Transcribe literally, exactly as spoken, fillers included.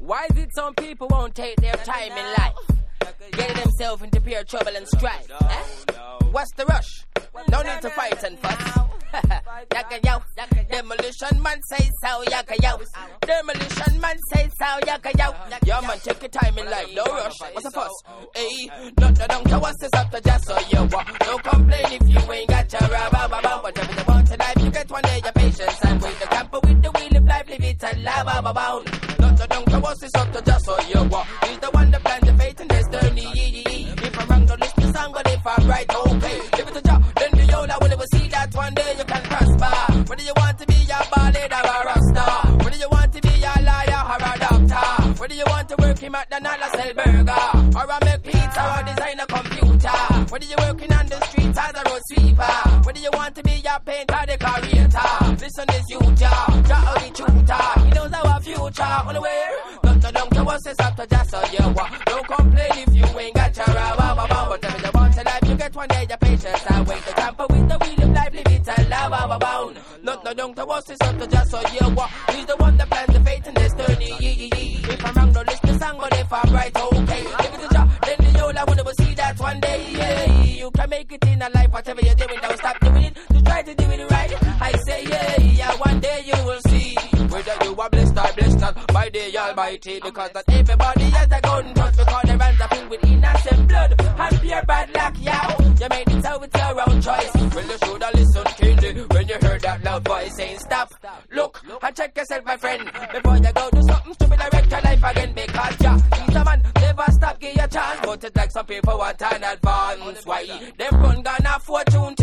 Why is it some people won't take their time in life? Getting themselves into pure trouble and strife. Eh? What's the rush? No need to fight and fuss. Yaka yo, demolition man say so, yaka yo. Demolition man say so, yaka yo. Yo man, take your time in life, no rush. What's the fuss? Hey, not the down to what's this up to just so you walk. Don't complain if you ain't got your rubber. Whatever you want in life, you get one day your patience and wait. The camper with the wheel of life, live it and love about. Not the down to what's this up to just so you walk. He's the one that planned the fate and destiny. If I'm wrong, don't listen to song, but if I'm right, okay. Give it a job, then the old I will never see that one day you can prosper. Whether you want to be a ballad or a rasta, whether you want to be a lawyer or a doctor, whether you want to work him at the Nala sell burger, or a make pizza or design a computer, whether you're working on the streets as a road sweeper, whether you want to be a painter or decorator, listen this youth, ja, ja, the tutor, he knows our future, on the way, not to dump to what's this after just so you walk. Don't complain if you ain't got your rubber, whatever you want in life, you get one day your patience and wait. The camper with the wheel of life, live it and love our bound. Not no don't to what's this up to just so you walk. He's the one that plans the fate and destiny. If I'm wrong, don't listen to song, but if I'm right, okay. If it's a job, then the old I will never see that one day. Yeah, you can make it in a life, whatever you're doing, don't stop doing it. To try to do it right. I say, yeah, yeah, one day you will see whether you are blessed or blessed not by the Almighty. Because not everybody has a golden touch, because their hands are filled with innocent blood and pure bad luck, yow. You made it so it's your own choice. Well, you should have listened keenly when you heard that loud voice saying stop, look, and check yourself, my friend, before you go do something stupid and wreck your life again. Because yeah, he's a man, never stop, give you a chance. But it's like some people want an advance. Why? Them run gonna fortune